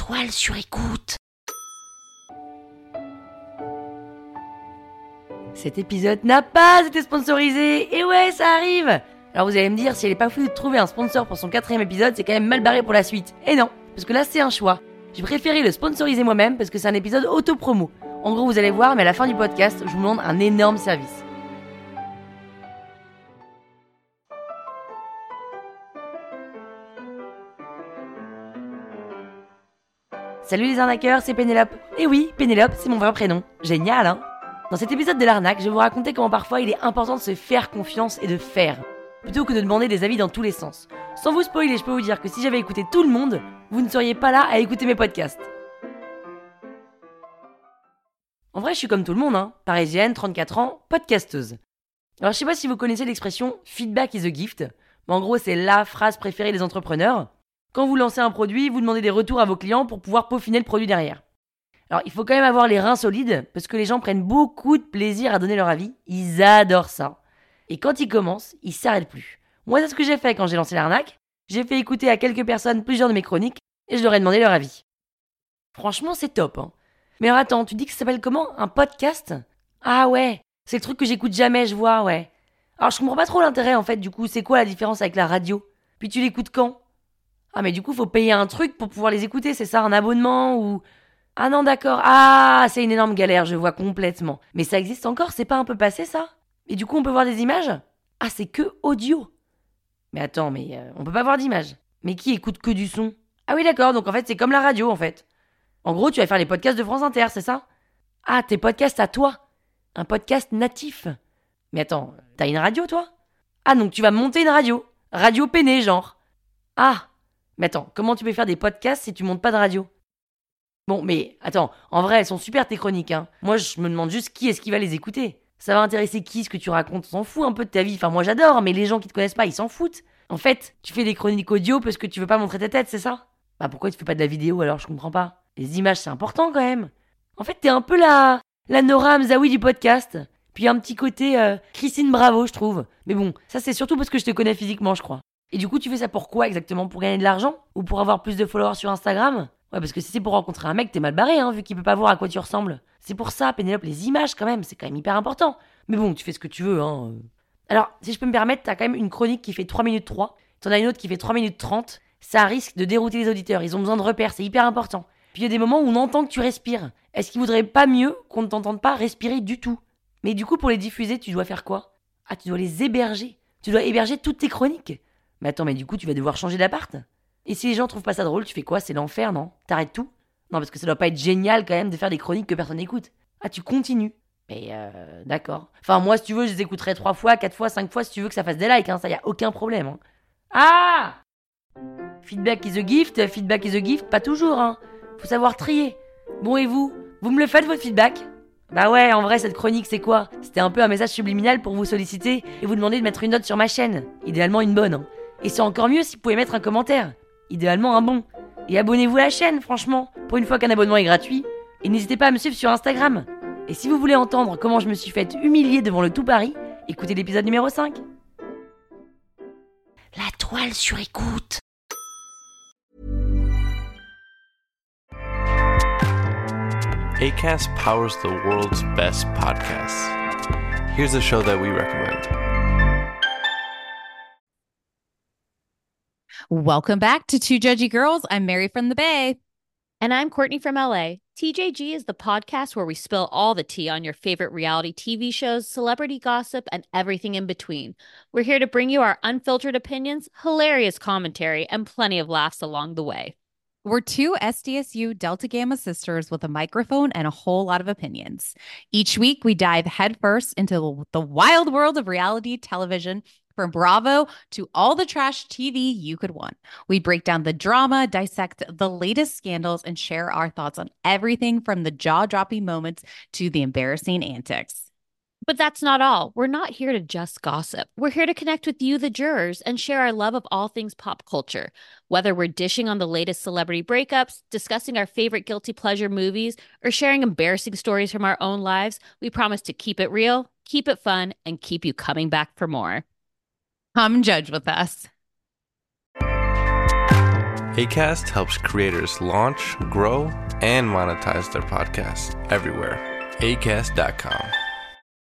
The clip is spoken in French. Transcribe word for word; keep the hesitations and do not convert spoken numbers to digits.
Toile sur écoute. Cet épisode n'a pas été sponsorisé. Et ouais, ça arrive. Alors vous allez me dire, si elle est pas foutue de trouver un sponsor pour son quatrième épisode, c'est quand même mal barré pour la suite. Et non, parce que là c'est un choix. J'ai préféré le sponsoriser moi-même parce que c'est un épisode auto-promo. En gros, vous allez voir, mais à la fin du podcast, je vous demande un énorme service. Salut les arnaqueurs, c'est Pénélope. Et oui, Pénélope, c'est mon vrai prénom. Génial, hein? Dans cet épisode de l'arnaque, je vais vous raconter comment parfois il est important de se faire confiance et de faire, plutôt que de demander des avis dans tous les sens. Sans vous spoiler, je peux vous dire que si j'avais écouté tout le monde, vous ne seriez pas là à écouter mes podcasts. En vrai, je suis comme tout le monde, hein. Parisienne, trente-quatre ans, podcasteuse. Alors je sais pas si vous connaissez l'expression « feedback is a gift », mais en gros c'est la phrase préférée des entrepreneurs. Quand vous lancez un produit, vous demandez des retours à vos clients pour pouvoir peaufiner le produit derrière. Alors il faut quand même avoir les reins solides, parce que les gens prennent beaucoup de plaisir à donner leur avis. Ils adorent ça. Et quand ils commencent, ils s'arrêtent plus. Moi c'est ce que j'ai fait quand j'ai lancé l'arnaque. J'ai fait écouter à quelques personnes plusieurs de mes chroniques, et je leur ai demandé leur avis. Franchement c'est top, hein. Mais alors attends, tu dis que ça s'appelle comment? Un podcast? Ah ouais, c'est le truc que j'écoute jamais, je vois, ouais. Alors je comprends pas trop l'intérêt en fait, du coup, c'est quoi la différence avec la radio? Puis tu l'écoutes quand? Ah mais du coup, faut payer un truc pour pouvoir les écouter, c'est ça, un abonnement ou... Ah non, d'accord, ah, c'est une énorme galère, je vois complètement. Mais ça existe encore, c'est pas un peu passé ça? Et du coup, on peut voir des images? Ah, c'est que audio. Mais attends, mais euh, on peut pas voir d'images. Mais qui écoute que du son? Ah oui d'accord, donc en fait c'est comme la radio en fait. En gros, tu vas faire les podcasts de France Inter, c'est ça? Ah, tes podcasts à toi. Un podcast natif. Mais attends, t'as une radio, toi? Ah, donc tu vas monter une radio. Radio peinée, genre. Ah, mais attends, comment tu peux faire des podcasts si tu montes pas de radio? Bon, mais attends, en vrai, elles sont super tes chroniques, hein. Moi, je me demande juste qui est-ce qui va les écouter. Ça va intéresser qui, ce que tu racontes? On s'en fout un peu de ta vie. Enfin, moi, j'adore, mais les gens qui te connaissent pas, ils s'en foutent. En fait, tu fais des chroniques audio parce que tu veux pas montrer ta tête, c'est ça? Bah, pourquoi tu fais pas de la vidéo alors? Je comprends pas. Les images, c'est important quand même. En fait, t'es un peu la, la Nora Hamzaoui du podcast. Puis un petit côté euh, Christine Bravo, je trouve. Mais bon, ça c'est surtout parce que je te connais physiquement, je crois. Et du coup, tu fais ça pour quoi exactement? Pour gagner de l'argent? Ou pour avoir plus de followers sur Instagram? Ouais, parce que si c'est pour rencontrer un mec, t'es mal barré, hein, vu qu'il peut pas voir à quoi tu ressembles. C'est pour ça, Pénélope, les images quand même, c'est quand même hyper important. Mais bon, tu fais ce que tu veux, hein. Alors, si je peux me permettre, t'as quand même une chronique qui fait trois minutes trois. T'en as une autre qui fait trois minutes trente. Ça risque de dérouter les auditeurs. Ils ont besoin de repères, c'est hyper important. Puis il y a des moments où on entend que tu respires. Est-ce qu'il vaudrait pas mieux qu'on ne t'entende pas respirer du tout? Mais du coup, pour les diffuser, tu dois faire quoi? Ah, tu dois les héberger. Tu dois héberger toutes tes chroniques. Mais attends, mais du coup, tu vas devoir changer d'appart. Et si les gens trouvent pas ça drôle, tu fais quoi? C'est l'enfer, non? T'arrêtes tout? Non, parce que ça doit pas être génial quand même de faire des chroniques que personne n'écoute. Ah, tu continues. Mais euh, d'accord. Enfin, moi, si tu veux, je les écouterai trois fois, quatre fois, cinq fois si tu veux que ça fasse des likes, hein. Ça, y a aucun problème, hein. Ah! Feedback is a gift, feedback is a gift, pas toujours, hein. Faut savoir trier. Bon, et vous? Vous me le faites, votre feedback? Bah ouais, en vrai, cette chronique, c'est quoi? C'était un peu un message subliminal pour vous solliciter et vous demander de mettre une note sur ma chaîne. Idéalement, une bonne, hein. Et c'est encore mieux si vous pouvez mettre un commentaire. Idéalement, un bon. Et abonnez-vous à la chaîne, franchement, pour une fois qu'un abonnement est gratuit. Et n'hésitez pas à me suivre sur Instagram. Et si vous voulez entendre comment je me suis fait humilier devant le tout Paris, écoutez l'épisode numéro cinq. La toile sur écoute. Acast powers the world's best podcasts. Here's a show that we recommend. Welcome back to Two Judgy Girls. I'm Mary from the Bay. And I'm Courtney from L A. T J G is the podcast where we spill all the tea on your favorite reality T V shows, celebrity gossip, and everything in between. We're here to bring you our unfiltered opinions, hilarious commentary, and plenty of laughs along the way. We're two S D S U Delta Gamma sisters with a microphone and a whole lot of opinions. Each week, we dive headfirst into the wild world of reality television, from Bravo to all the trash T V you could want. We break down the drama, dissect the latest scandals, and share our thoughts on everything from the jaw-dropping moments to the embarrassing antics. But that's not all. We're not here to just gossip. We're here to connect with you, the jurors, and share our love of all things pop culture. Whether we're dishing on the latest celebrity breakups, discussing our favorite guilty pleasure movies, or sharing embarrassing stories from our own lives, we promise to keep it real, keep it fun, and keep you coming back for more. Come judge with us. Acast helps creators launch, grow, and monetize their podcasts everywhere. acast dot com.